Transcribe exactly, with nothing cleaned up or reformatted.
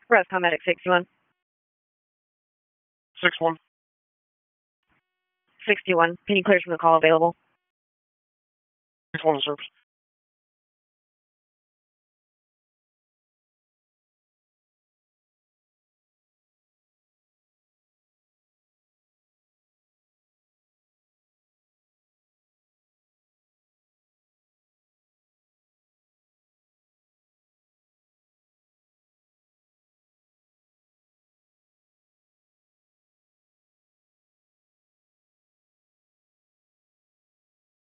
Roscoe Medic sixty-one. Six one. sixty-one. Can you clear from the call available? Six one service.